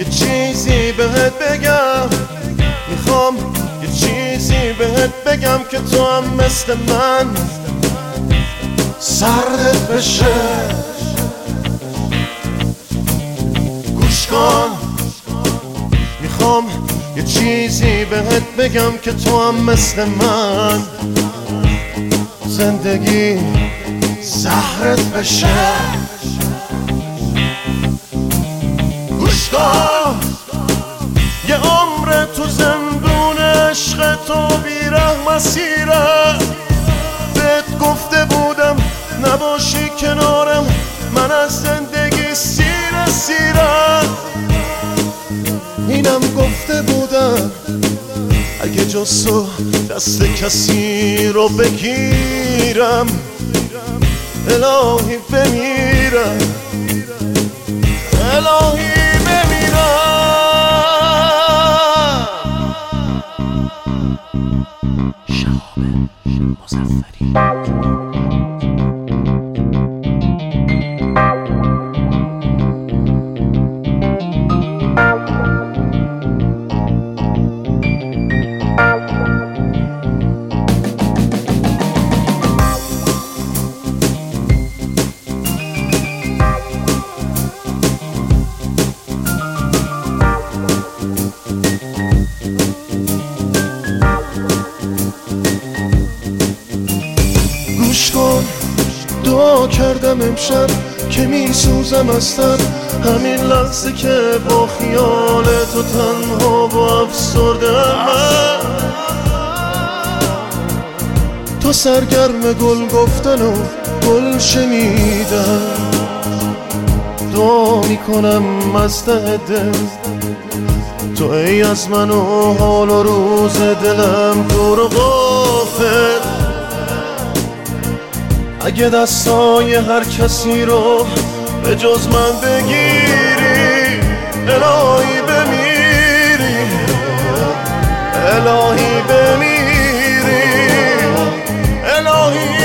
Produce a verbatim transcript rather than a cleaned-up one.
یه چیزی بهت بگم، میخوام یه چیزی بهت بگم که تو هم مثل من سردت بشه. گوش کن، میخوام یه چیزی بهت بگم که تو هم مثل من زندگی زهرت بشه. گوش کن، یه عمر تو زندون عشق تو بیره مسیره. بهت گفته بودم نباشی کنارم، من از زندگی سیره سیره. اینم گفته بودم اگه جز تو دست کسی رو بگیرم الهی بمیرم، الهی بمیرم. شهاب مظفری. گوش کن، دعا کردم امشب که میسوزم هستم، همین لحظه که با خیال تو تنها و افسردم. تو سرگرم گل گفتن و گل شنیدن، دعا میکنم از ته دل تو ای از من و حال و روز دلم دور و غافل. اگه دستای هر کسی رو به جز من بگیری الهی بمیری، الهی بمیری، الهی